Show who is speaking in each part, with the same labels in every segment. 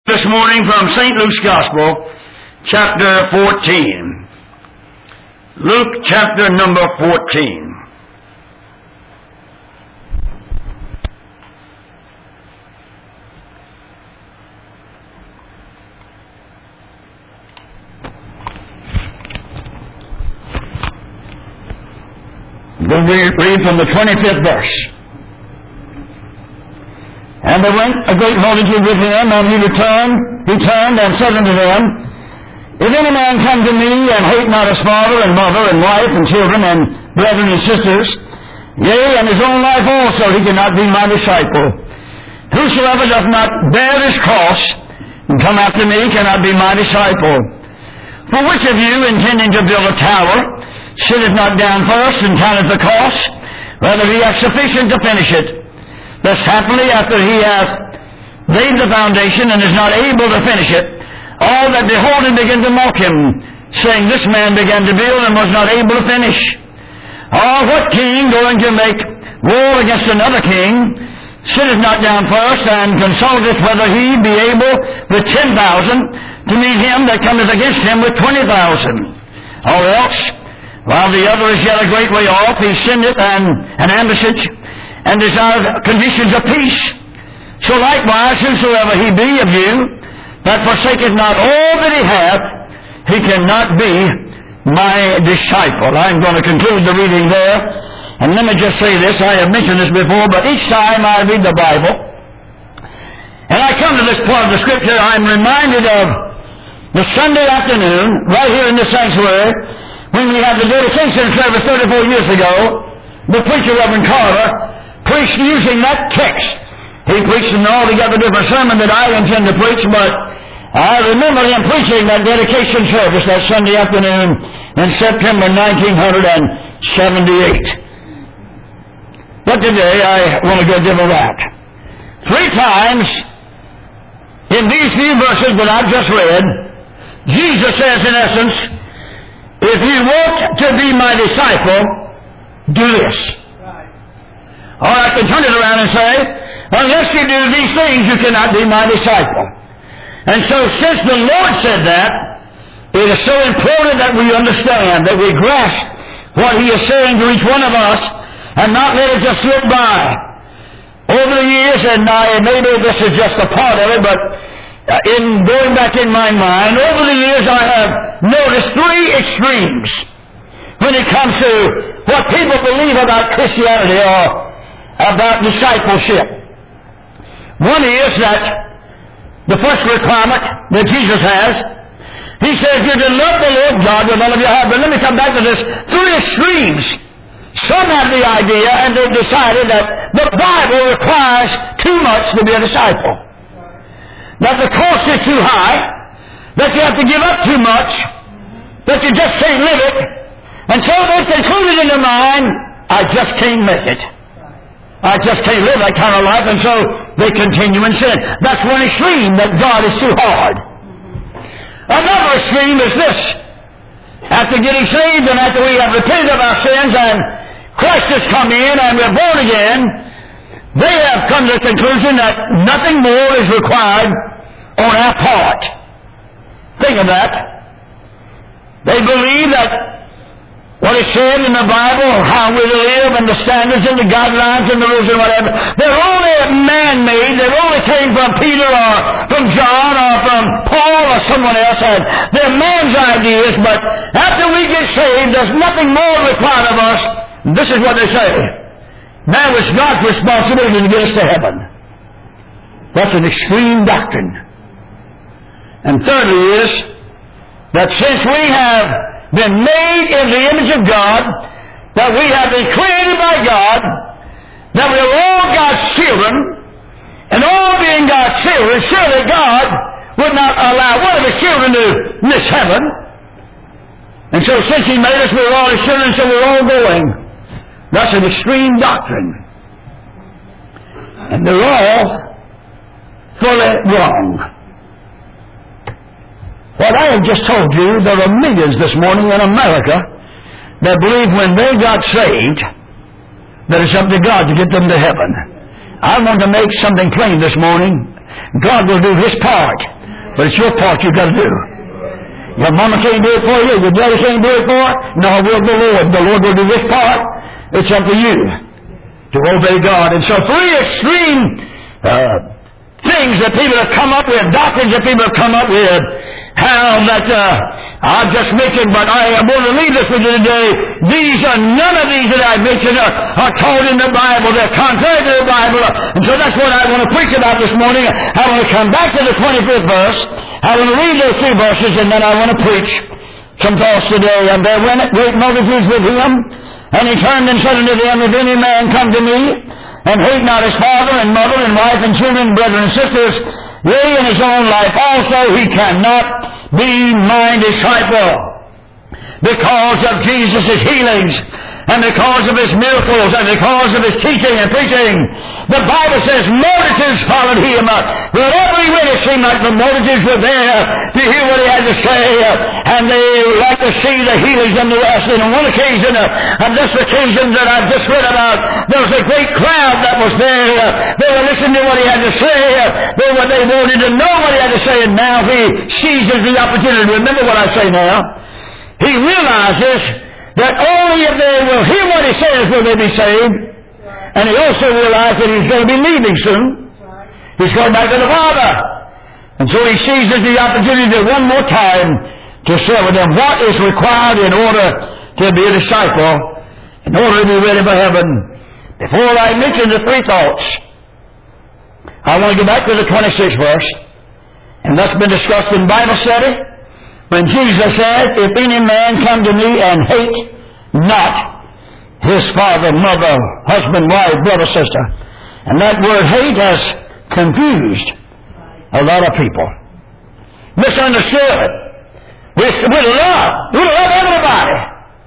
Speaker 1: This morning from St. Luke's Gospel, chapter 14. Luke chapter number 14. We'll read from the 25th verse. And there went a great multitude with him, and he turned and said unto them, If any man come to me, and hate not his father, and mother, and wife, and children, and brethren, and sisters, yea, and his own life also, he cannot be my disciple. Whosoever doth not bear his cross, and come after me, cannot be my disciple. For which of you, intending to build a tower, sitteth not down first, and counteth the cost, whether he hath sufficient to finish it? Thus happily, after he hath laid the foundation, and is not able to finish it, all that behold him begin to mock him, saying, This man began to build, and was not able to finish. Or what king, going to make war against another king, sitteth not down first, and consulteth whether he be able with 10,000 to meet him that cometh against him with 20,000? Or else, while the other is yet a great way off, he sendeth an ambassage, and desires conditions of peace. So likewise, whosoever he be of you, that forsaketh not all that he hath, he cannot be my disciple. I'm going to conclude the reading there. And let me just say this. I have mentioned this before, but each time I read the Bible, and I come to this part of the Scripture, I'm reminded of the Sunday afternoon, right here in the sanctuary, when we had the dedication service 34 years ago. The preacher, Reverend Carter, preached using that text. He preached an altogether different sermon that I intend to preach, but I remember him preaching that dedication service that Sunday afternoon in September 1978. But today I want to go a different route. 3 times in these few verses that I've just read, Jesus says in essence, if you want to be my disciple, do this. Or I can turn it around and say, unless you do these things, you cannot be my disciple. And so since the Lord said that, it is so important that we understand, that we grasp what He is saying to each one of us, and not let it just slip by. Over the years, and maybe this is just a part of it, but in going back in my mind, over the years I have noticed 3 extremes when it comes to what people believe about Christianity or about discipleship. One is that the first requirement that Jesus has, He says you're to love the Lord God with all of your heart. But let me come back to this. 3 extremes. Some have the idea, and they've decided that the Bible requires too much to be a disciple. That the cost is too high, that you have to give up too much, that you just can't live it. And so they've concluded in their mind, I just can't make it. I just can't live that kind of life, and so they continue in sin. That's one extreme, that God is too hard. Another extreme is this. After getting saved and after we have repented of our sins and Christ has come in and we're born again, they have come to the conclusion that nothing more is required on our part. Think of that. They believe that what is said in the Bible, how we live, and the standards and the guidelines and the rules and whatever, they're only man-made. They only came from Peter or from John or from Paul or someone else. They're man's ideas, but after we get saved, there's nothing more required of us. This is what they say. Now it's God's responsibility to get us to heaven. That's an extreme doctrine. And thirdly is that since we have been made in the image of God, that we have been created by God, that we're all God's children, and all being God's children, surely God would not allow one of His children to miss heaven. And so since He made us, we're all His children, so we're all going. That's an extreme doctrine. And they're all fully wrong. What I have just told you, there are millions this morning in America that believe when they got saved that it's up to God to get them to heaven. I want to make something plain this morning. God will do His part. But it's your part you've got to do. Your mama can't do it for you. Your daddy can't do it for you. Nor will the Lord. The Lord will do this part. It's up to you to obey God. And so three extreme things that people have come up with, doctrines that people have come up with, how that I've just mentioned, but I am going to leave this with you today. None of these that I've mentioned are taught in the Bible. They're contrary to the Bible. And so that's what I want to preach about this morning. I want to come back to the 25th verse. I want to read those 3 verses, and then I want to preach some thoughts today. And there went great multitudes with him, and he turned and said unto them, If any man come to me, and hate not his father and mother and wife and children, brethren and sisters, yea, in his own life also, he cannot be my disciple. Because of Jesus' healings, and because of his miracles, and because of his teaching and preaching, the Bible says multitudes followed him. Wherever he went, it seemed like the multitudes were there to hear what he had to say, and they like to see the healings and the rest. And on one occasion, on this occasion that I've just read about, there was a great crowd that was there. They were listening to what he had to say. They wanted to know what he had to say, and now he seizes the opportunity. Remember what I say now. He realizes that only if they will hear what he says will they be saved. And he also realized that he's going to be leaving soon. He's going back to the Father. And so he seizes the opportunity one more time to share with them what is required in order to be a disciple, in order to be ready for heaven. Before I mention the 3 thoughts, I want to go back to the 26th verse. And that's been discussed in Bible study. When Jesus said, If any man come to me and hate not his father, mother, husband, wife, brother, sister. And that word hate has confused a lot of people. Misunderstood. We love everybody.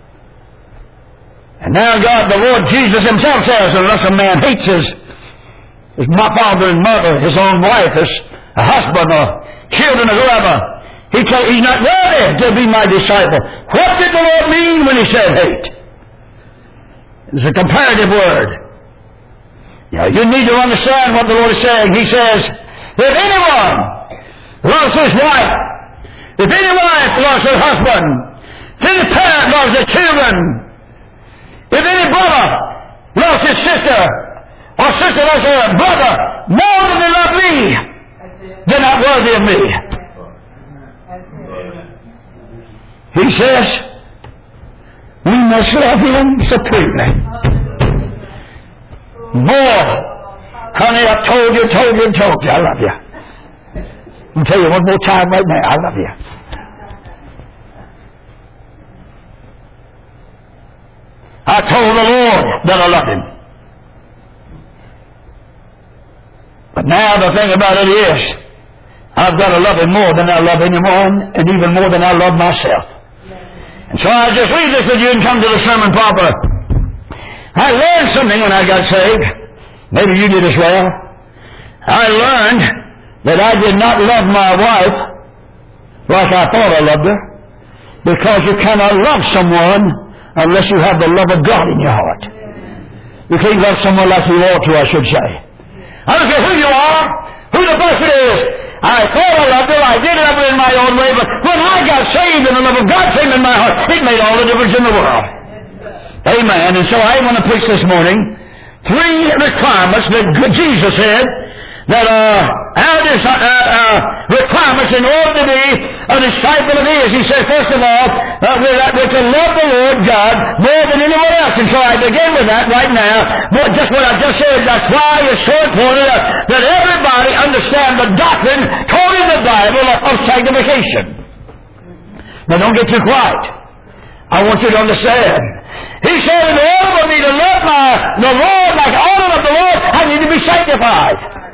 Speaker 1: And now God, the Lord Jesus himself says, unless a man hates his father and mother, his own wife, his husband or children or whoever, he's not ready to be my disciple. What did the Lord mean when he said hate? It's a comparative word. Now, you need to understand what the Lord is saying. He says, if anyone loves his wife, if any wife loves her husband, if any parent loves their children, if any brother loves his sister, or sister loves her brother more than they love me, they're not worthy of me. He says, we must love him supremely. More. Honey, I've told you, I love you. I'll tell you one more time right now, I love you. I told the Lord that I love him. But now the thing about it is, I've got to love him more than I love anyone, and even more than I love myself. And so I just read this with you and come to the sermon proper. I learned something when I got saved. Maybe you did as well. I learned that I did not love my wife like I thought I loved her, because you cannot love someone unless you have the love of God in your heart. You can't love someone like you ought to, I should say. I don't care who you are, who the person is. I thought I loved her, I did love her in my own way, but when I got saved and the love of God came in my heart, it made all the difference in the world. Amen. And so I want to preach this morning 3 requirements that Jesus said that are our requirements in order to be a disciple of his. He said, first of all, we're to love the Lord God more than anyone else. And so I begin with that right now. Just what I just said, that's why it's so important that everybody understand the doctrine taught in the Bible of sanctification. Now don't get too quiet. I want you to understand. He said, in order for me to love the Lord like I ought to love the Lord, I need to be sanctified.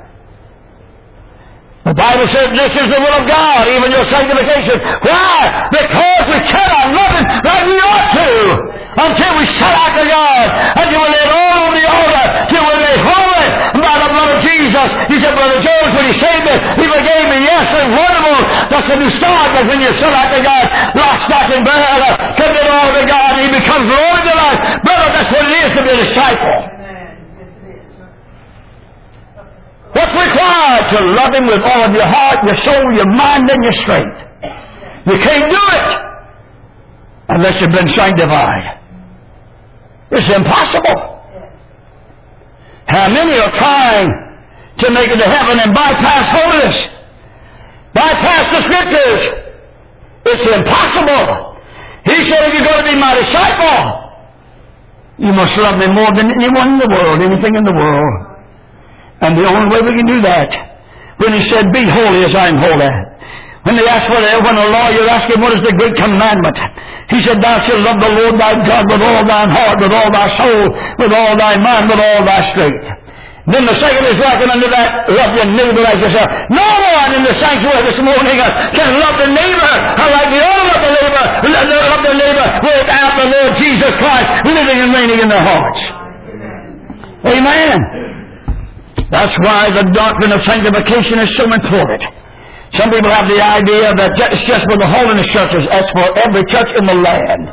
Speaker 1: The Bible says this is the will of God, even your sanctification. Why? Because we cannot love him like we ought to until we shut out to God, until we lay it all on the altar, till we're made holy by the blood of Jesus. He said, Brother Jones, when he saved me, he forgave me. Yes, it's wonderful. That's when you start, but when you shut out to God, lost, stock, and barrel, commit all to God, and he becomes Lord of your life. Brother, that's what it is to be a disciple. What's required? To love Him with all of your heart, your soul, your mind, and your strength. You can't do it unless you've been sanctified. It's impossible. How many are trying to make it to heaven and bypass holiness? Bypass the Scriptures. It's impossible. He said, if you're going to be my disciple, you must love me more than anyone in the world, anything in the world. And the only way we can do that, when He said, be holy as I am holy. When they asked when a lawyer asked him, what is the great commandment? He said, thou shalt love the Lord thy God with all thine heart, with all thy soul, with all thy mind, with all thy strength. Then the second is likened unto that, love your neighbor as yourself. No one in the sanctuary this morning can love the neighbor like the other love the neighbor without the Lord Jesus Christ living and reigning in their hearts. Amen. That's why the doctrine of sanctification is so important. Some people have the idea that it's just for the holiness churches. That's for every church in the land.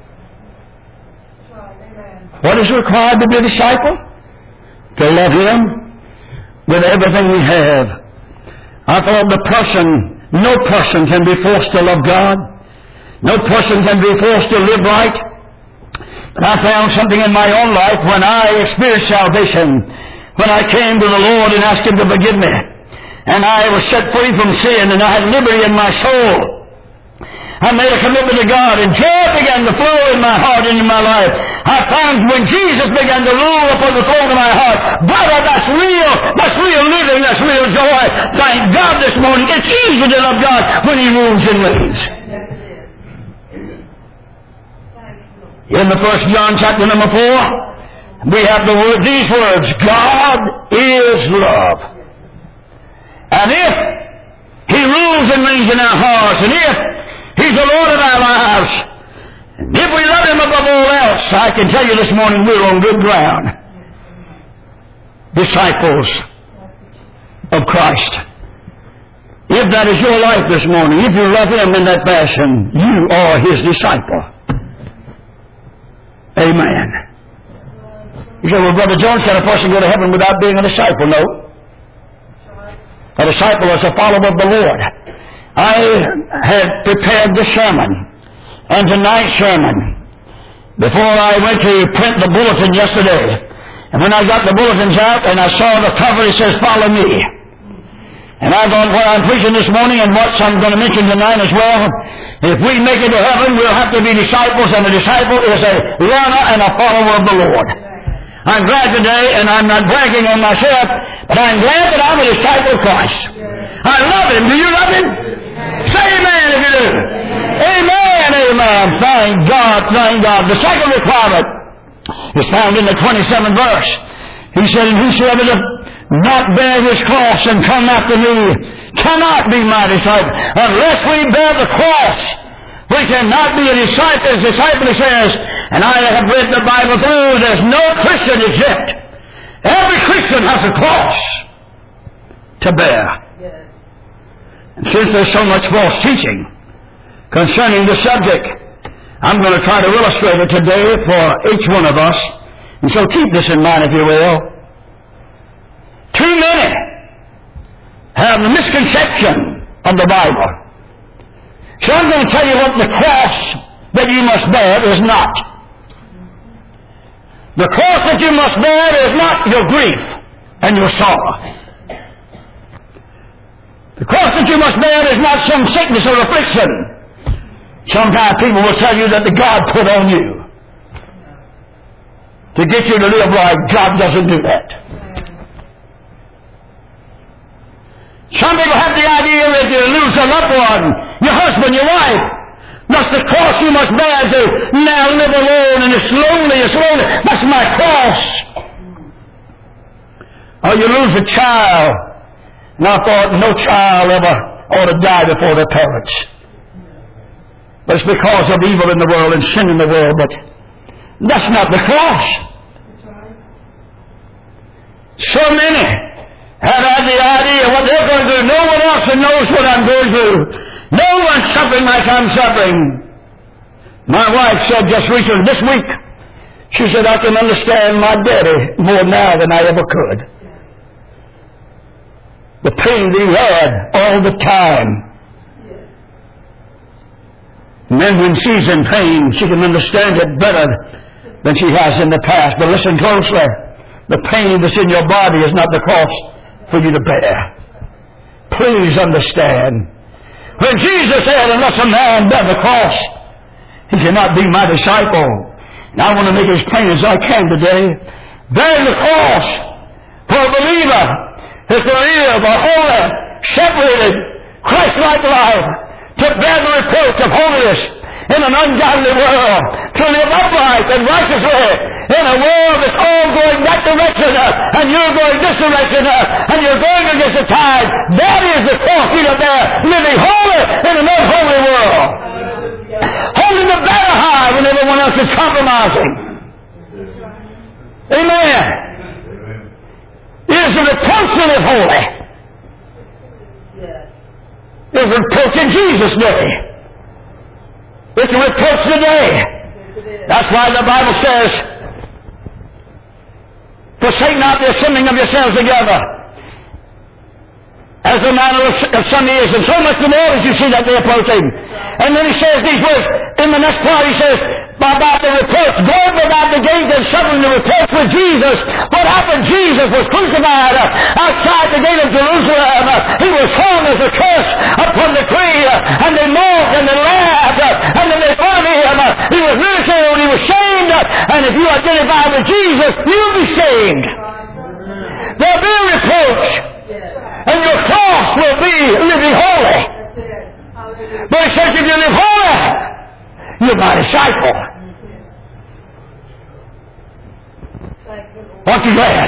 Speaker 1: What is required to be a disciple? To love Him with everything we have. I thought no person can be forced to love God. No person can be forced to live right. But I found something in my own life when I experienced salvation, when I came to the Lord and asked Him to forgive me. And I was set free from sin, and I had liberty in my soul. I made a commitment to God, and joy began to flow in my heart and in my life. I found when Jesus began to rule upon the throne of my heart, brother, that's real living, that's real joy. Thank God this morning. It's easy to love God when He rules and reigns. In the 1 John chapter number 4, we have these words, God is love. And if He rules and reigns in our hearts, and if He's the Lord of our lives, and if we love Him above all else, I can tell you this morning we're on good ground. Disciples of Christ. If that is your life this morning, if you love Him in that fashion, you are His disciple. Amen. You say, well, Brother Jones, can a person go to heaven without being a disciple? No. A disciple is a follower of the Lord. I had prepared the sermon, and tonight's sermon, before I went to print the bulletin yesterday. And when I got the bulletins out and I saw the cover, it says, follow me. And I thought, what I'm preaching this morning and what I'm going to mention tonight as well, if we make it to heaven, we'll have to be disciples, and a disciple is a runner and a follower of the Lord. I'm glad today, and I'm not bragging on myself, but I'm glad that I'm a disciple of Christ. I love Him. Do you love Him? Say amen if you do. Amen, amen. Thank God, thank God. The second requirement is found in the 27th verse. He said, and whosoever doth not bear his cross and come after me cannot be my disciple. Unless we bear the cross, we cannot be a disciple. As disciple says, and I have read the Bible through, there's no Christian exempt. Every Christian has a cross to bear. And since there's so much false teaching concerning the subject, I'm going to try to illustrate it today for each one of us. And so keep this in mind, if you will. Too many have the misconception of the Bible. So I'm going to tell you what the cross that you must bear is not. The cross that you must bear is not your grief and your sorrow. The cross that you must bear is not some sickness or affliction. Sometimes people will tell you that the God put on you to get you to live right. God doesn't do that. Some people have the idea that you lose a loved one, your husband, your wife, that's the cross you must bear to now live alone, and it's lonely. That's my cross. Or you lose a child, and I thought no child ever ought to die before their parents. But it's because of evil in the world and sin in the world, but that's not the cross. So many have had the idea of what they're going to do. No one else knows what I'm going through. No one's suffering like I'm suffering. My wife said just recently, this week, she said, I can understand my daddy more now than I ever could. the pain that he had all the time. And then when she's in pain, she can understand it better than she has in the past. But listen closely. The pain that's in your body is not the cross for you to bear. Please understand. When Jesus said, unless a man bear the cross, he cannot be my disciple. And I want to make it as plain as I can today. Bearing the cross for a believer is to live a holy, separated, Christ-like life, to bear the reproach of holiness in an ungodly world, to live upright and righteously in a world that's all going that direction, and you're going this direction, and you're going against the tide. That is the cross we are there, living holy in an unholy world. Holding the banner high when everyone else is compromising. Amen. It is a reproach to live holy. It is a reproach in Jesus' day. It's a reproach today. That's why the Bible says, forsake not the assembling of yourselves together, as the manner of Sunday is, and so much the more as you see that day approaching. And then he says these words, in the next part he says, about the reproach, going without the gate and suffering the reproach with Jesus. What happened? Jesus was crucified outside the gate of Jerusalem. He was hung as a curse upon the tree, and they mocked and they laughed, and then they fought him. He was ridiculed, he was shamed, and if you identify with Jesus, you'll be shamed. There'll be a reproach. And your cross will be living holy. But it says if you live holy, you're my disciple. Aren't you glad?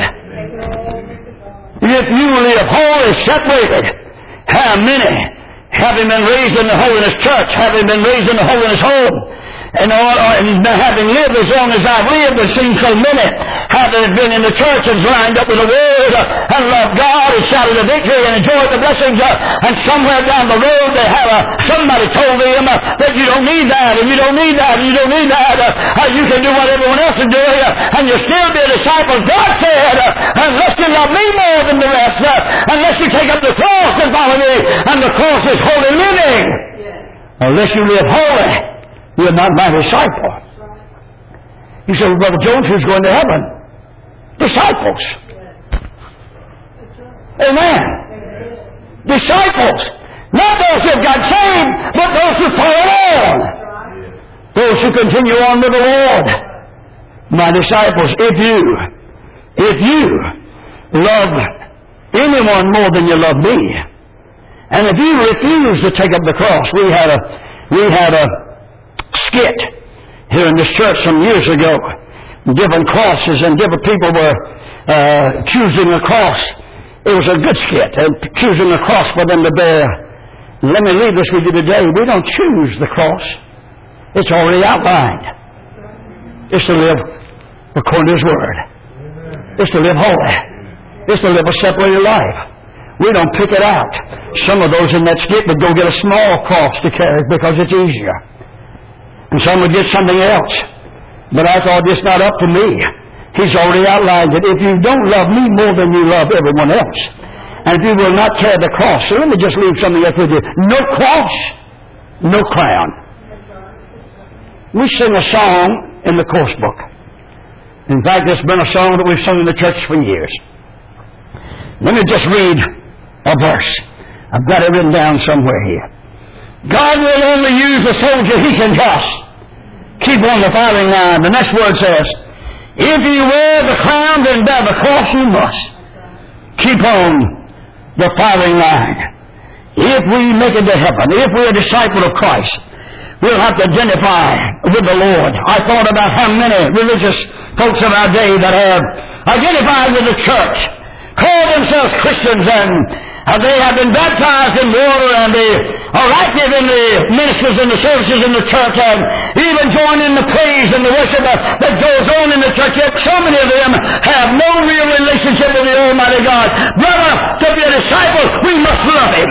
Speaker 1: If you live holy, separated, how many, having been raised in the holiness church, having been raised in the holiness home, and having lived as long as I've lived, and seen so many, having been in the church and lined up with the Word, and loved God, and shouted the victory, and enjoyed the blessings, and somewhere down the road they have somebody told them that you don't need that, and you don't need that, and you don't need that, you can do what everyone else is doing, and you'll still be a disciple. God said, unless you love me more than the rest, unless you take up the cross and follow me, and the cross is holy living, unless you live holy, you're not my disciple. You say, well, Brother Jones, who's going to heaven? Disciples. Amen. Disciples. Not those who have got saved, but those who follow on. Those who continue on with the Lord. My disciples, if you love anyone more than you love me, and if you refuse to take up the cross, we had a skit here in this church some years ago. Different crosses and different people were choosing a cross. It was a good skit, choosing a cross for them to bear. Let me leave this with you today. We don't choose the cross. It's already outlined. It's to live according to His Word. It's to live holy. It's to live a separated life. We don't pick it out. Some of those in that skit would go get a small cross to carry because it's easier. And some would get something else. But I thought it's not up to me. He's already outlined it. If you don't love me more than you love everyone else, and if you will not carry the cross, so let me just leave something else with you. No cross, no crown. We sing a song in the course book. In fact, it's been a song that we've sung in the church for years. Let me just read a verse. I've got it written down somewhere here. God will only use the soldier he can trust. Keep on the firing line. The next word says, if you wear the crown, then bear the cross you must. Keep on the firing line. If we make it to heaven, if we're a disciple of Christ, we'll have to identify with the Lord. I thought about how many religious folks of our day that have identified with the church, call themselves Christians, and they have been baptized in water, and they are active in the ministries and the services in the church, and even join in the praise and the worship that goes on in the church. Yet so many of them have no real relationship with the Almighty God. Brother, to be a disciple, we must love Him.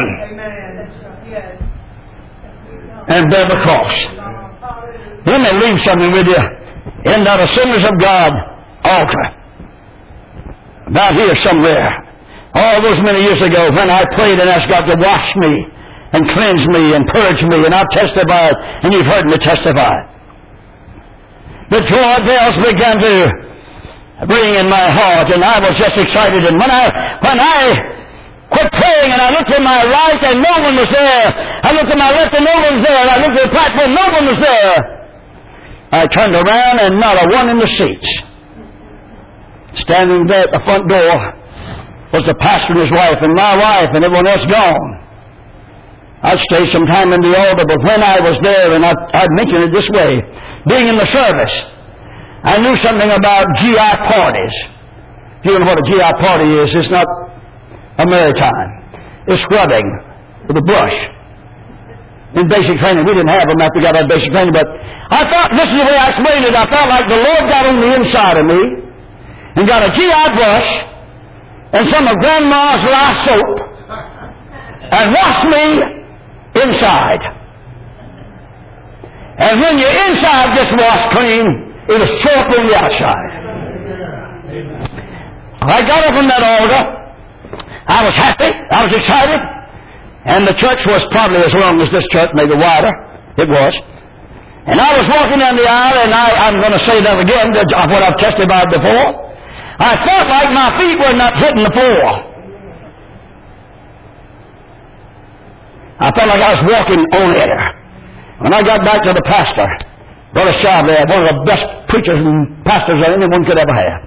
Speaker 1: And bear the cross. Let me leave something with you. In that Assemblies of God altar, about here somewhere, all those many years ago when I prayed and asked God to wash me and cleanse me and purge me, and I've testified, and you've heard me testify. The joy bells began to ring in my heart, and I was just excited. And when I quit praying and I looked to my right and no one was there, I looked to my left and no one was there, I looked at the platform, no one was there, I turned around and not a one in the seats. Standing there at the front door was the pastor and his wife and my wife and everyone else gone. I'd stay some time in the altar, but when I was there, and I'd mention it this way, being in the service, I knew something about GI parties. If you know what a GI party is, it's not a maritime. It's scrubbing with a brush. In basic training, we didn't have them after we got our basic training, but I thought, this is the way I explained it, I felt like the Lord got on the inside of me and got a GI brush and some of Grandma's lye soap and washed me inside. And when your inside gets washed clean, it'll show up on the outside. I got up from that altar. I was happy. I was excited. And the church was probably as long as this church, maybe wider. It was. And I was walking down the aisle, and I'm going to say that again, what I've testified before. I felt like my feet were not hitting the floor. I felt like I was walking on air. When I got back to the pastor, Brother Shavley, one of the best preachers and pastors that anyone could ever have.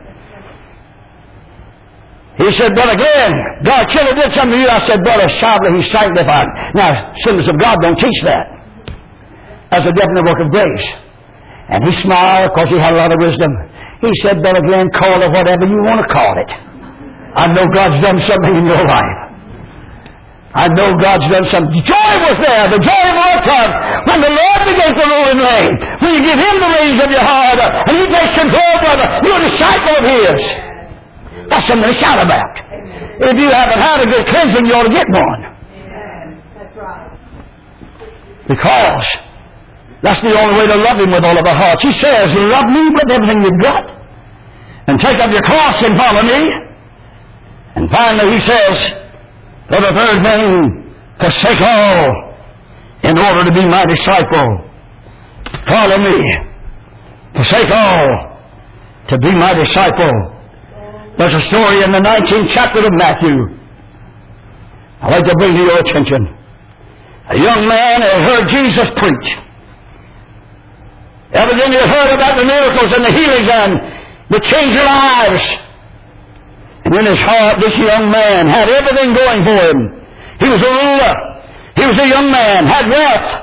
Speaker 1: He said, Brother Glenn, God surely did something to you. I said, Brother Shavley, He's sanctified. Now, Assemblies of God don't teach that. That's a definite work of grace. And he smiled because he had a lot of wisdom. He said, Brother Glenn, call it whatever you want to call it. I know God's done something in your life. I know God's done something. Joy was there. The joy of our time. When the Lord begins to rule and reign. When you give Him the reins of your heart. And He takes control, brother. You're a disciple of His. That's something to shout about. If you haven't had a good cleansing, you ought to get one. That's right. Because that's the only way to love Him with all of our hearts. He says, love me with everything you've got. And take up your cross and follow me. And finally He says, for the third thing, forsake all in order to be my disciple. Follow me. Forsake all to be my disciple. There's a story in the 19th chapter of Matthew I'd like to bring to your attention. A young man had heard Jesus preach. Evidently heard about the miracles and the healings and the change of lives. And in his heart, this young man had everything going for him. He was a ruler. He was a young man, had wealth.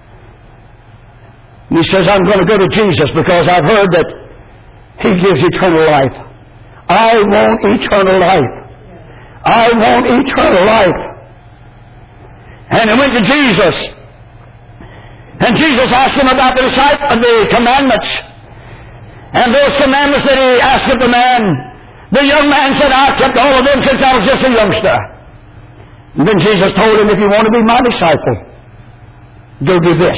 Speaker 1: And he says, I'm going to go to Jesus because I've heard that He gives eternal life. I want eternal life. I want eternal life. And he went to Jesus. And Jesus asked him about the commandments. And those commandments that He asked of the man, the young man said, I've kept all of them since I was just a youngster. And then Jesus told him, if you want to be my disciple, go do this.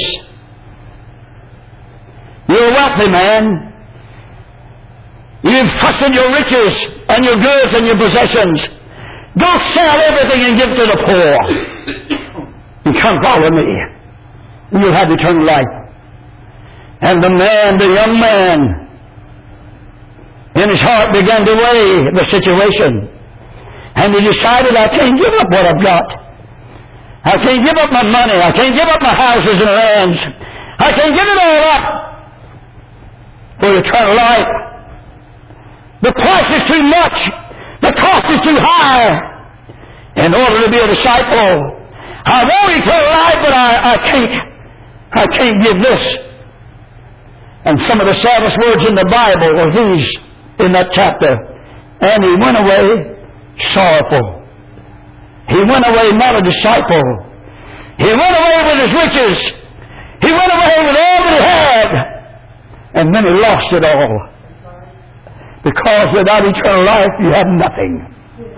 Speaker 1: You're a wealthy man. You've trusted your riches and your goods and your possessions. Go sell everything and give to the poor. And come follow me. And you'll have eternal life. And the young man, in his heart began to weigh the situation. And he decided, I can't give up what I've got. I can't give up my money. I can't give up my houses and lands. I can't give it all up for eternal life. The price is too much. The cost is too high. In order to be a disciple, I want eternal life, but I can't give this. And some of the saddest words in the Bible are these in that chapter. And he went away sorrowful. He went away not a disciple. He went away with his riches. He went away with all that he had. And then he lost it all. Because without eternal life, you have nothing.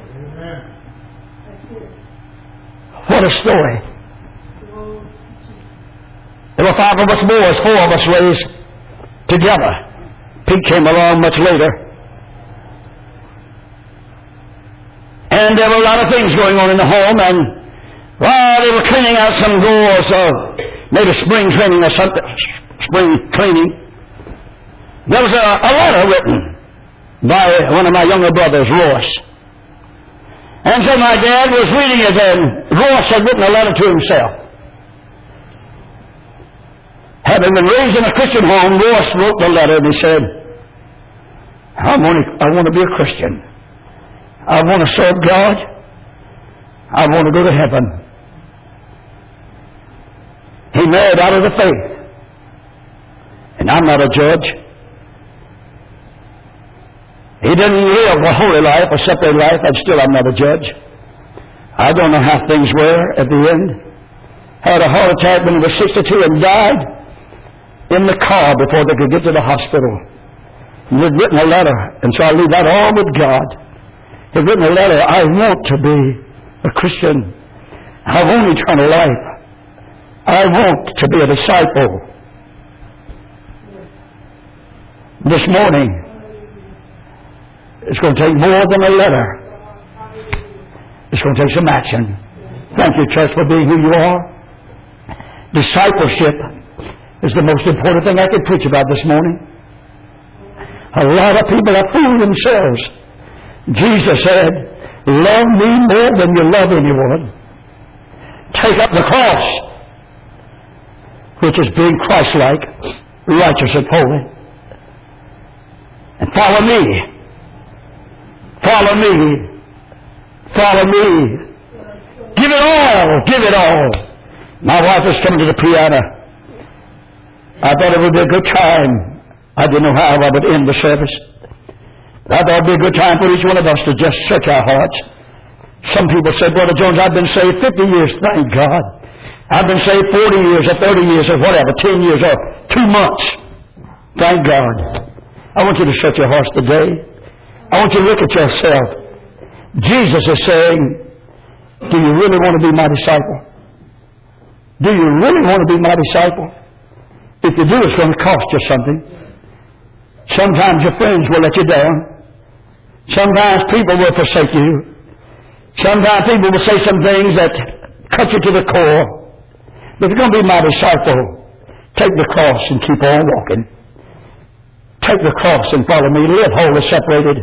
Speaker 1: What a story. There were 5 of us boys, 4 of us raised together. Pete came along much later. And there were a lot of things going on in the home, and while they were cleaning out some drawers, maybe spring cleaning or something, spring cleaning, there was a letter written by one of my younger brothers, Royce. And so my dad was reading it, and Royce had written a letter to himself. Having been raised in a Christian home, Royce wrote the letter, and he said, I want to be a Christian. I want to serve God. I want to go to heaven. He married out of the faith. And I'm not a judge. He didn't live a holy life, a separate life, and still I'm not a judge. I don't know how things were at the end. Had a heart attack when he was 62 and died in the car before they could get to the hospital. He had written a letter, and so I leave that all with God. He had written a letter, I want to be a Christian. I want eternal life. I want to be a disciple. This morning, it's going to take more than a letter. It's going to take some action. Thank you, church, for being who you are. Discipleship is the most important thing I could preach about this morning. A lot of people have fooled themselves. Jesus said, love me more than you love anyone. Take up the cross, which is being Christ-like, righteous and holy, and follow me. Follow me. Follow me. Give it all. Give it all. My wife was coming to the piano. I thought it would be a good time. I didn't know how I would end the service. I thought it would be a good time for each one of us to just search our hearts. Some people said, Brother Jones, I've been saved 50 years. Thank God. I've been saved 40 years or 30 years or whatever, 10 years or 2 months. Thank God. I want you to search your hearts today. I want you to look at yourself. Jesus is saying, do you really want to be my disciple? Do you really want to be my disciple? If you do, it's going to cost you something. Sometimes your friends will let you down. Sometimes people will forsake you. Sometimes people will say some things that cut you to the core. But if you're going to be my disciple, take the cross and keep on walking. Take the cross and follow me. Live wholly separated.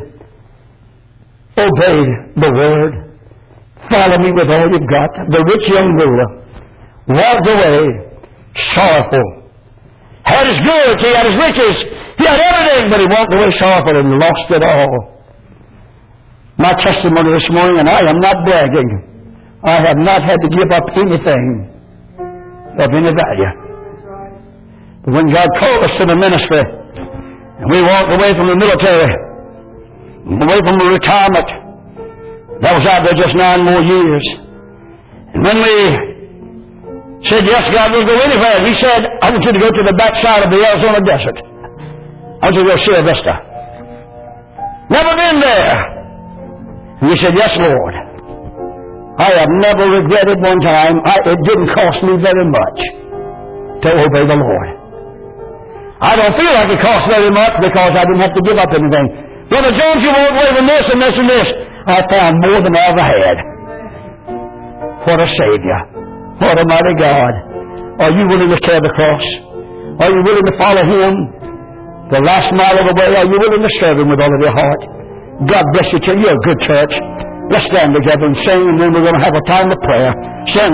Speaker 1: Obey the word. Follow me with all you've got. The rich young ruler walked away sorrowful. Had his goods, he had his riches, he had everything, but he walked away sorrowful and lost it all. My testimony this morning, and I am not bragging, I have not had to give up anything of any value. But when God called us to the ministry, and we walked away from the military, away from the retirement, that was out there just 9 more years. And when we said, yes, God, we'll go anywhere, He said, I want you to go to the backside of the Arizona desert. I want you to go Sierra Vista. Never been there. And we said, yes, Lord. I have never regretted one time. It didn't cost me very much to obey the Lord. I don't feel like it cost very much because I didn't have to give up anything. Brother Jones, you won't wait on this and this and this. I found more than I ever had. What a Savior. What a mighty God. Are you willing to carry the cross? Are you willing to follow Him the last mile of the way? Are you willing to serve Him with all of your heart? God bless you, church. You're a good church. Let's stand together and sing, and then we're going to have a time of prayer. Stand